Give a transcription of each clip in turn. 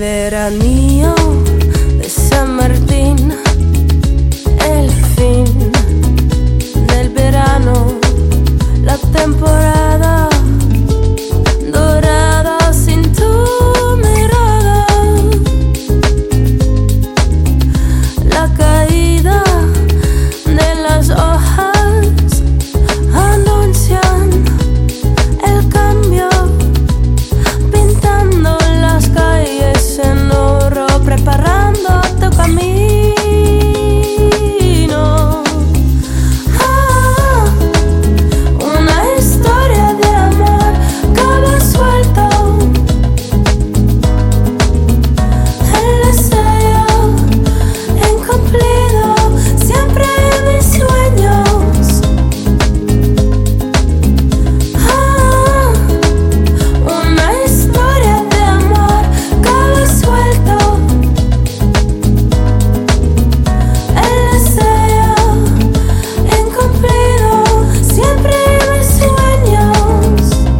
veranillo de San Martín, el fin del verano, la temporada dorada sin tu mirada, la caída de las hojas anuncian el cambio, pintando las calles en oro, preparando tu camino. Una historia de amor, cabo suelto, el deseo incumplido, siempre en mis sueños. Una historia de amor, cabo suelto, el deseo incumplido, siempre en mis sueños.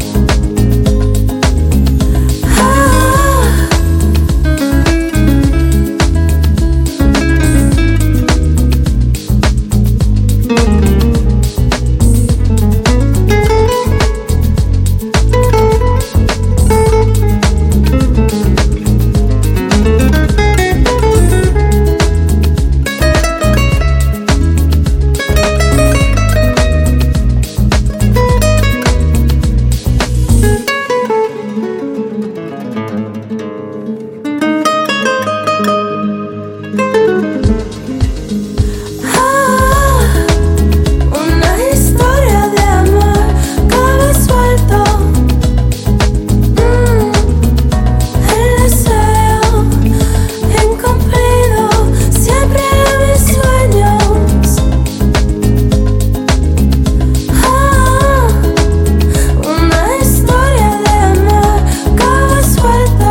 Una historia de amor, cabo suelto, el deseo incumplido, siempre en mis sueños. Una historia de amor, cabo suelto,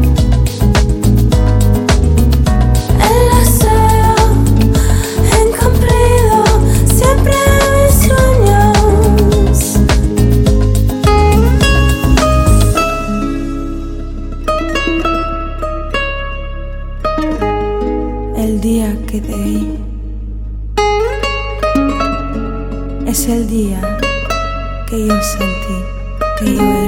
el deseo incumplido, siempre en mis sueños. El día que te vi es el día que yo sentí que yo